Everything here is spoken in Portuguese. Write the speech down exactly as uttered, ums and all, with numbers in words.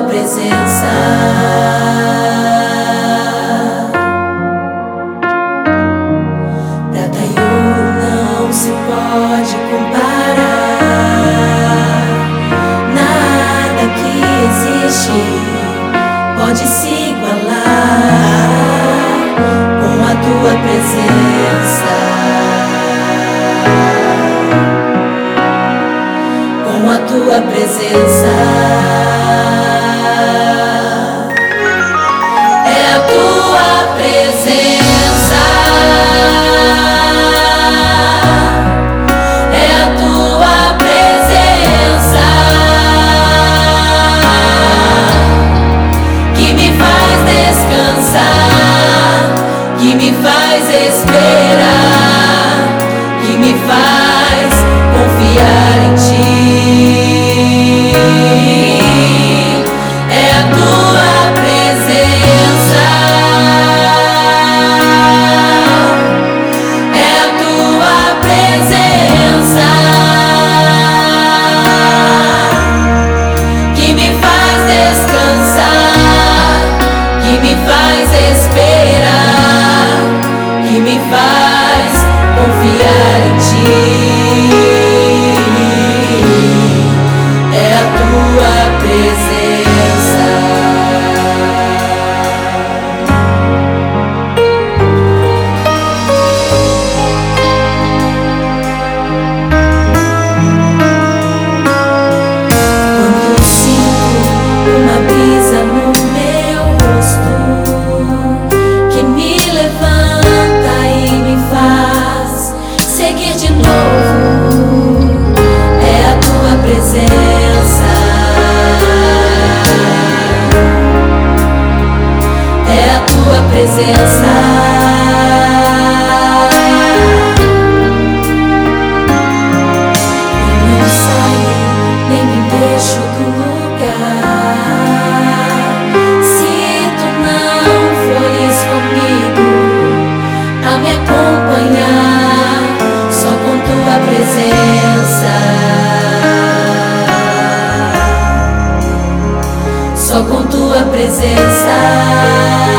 presença. Prata e ouro não se pode comparar. Nada que existe pode se igualar com a tua presença. Com a tua presença. É a tua presença. É a tua presença que me faz descansar, que me faz esperar, que me faz confiar em ti. É a tua presença. É a tua presença que me faz descansar, que me faz esperar, que me faz confiar em ti. É a tua presença. Quando sinto uma brisa no meu rosto que me levanta e me faz seguir de novo, é a tua presença. É a tua presença. Eu não saio nem me deixo do lugar se tu não fores comigo a me acompanhar, só com tua presença. Só com tua presença.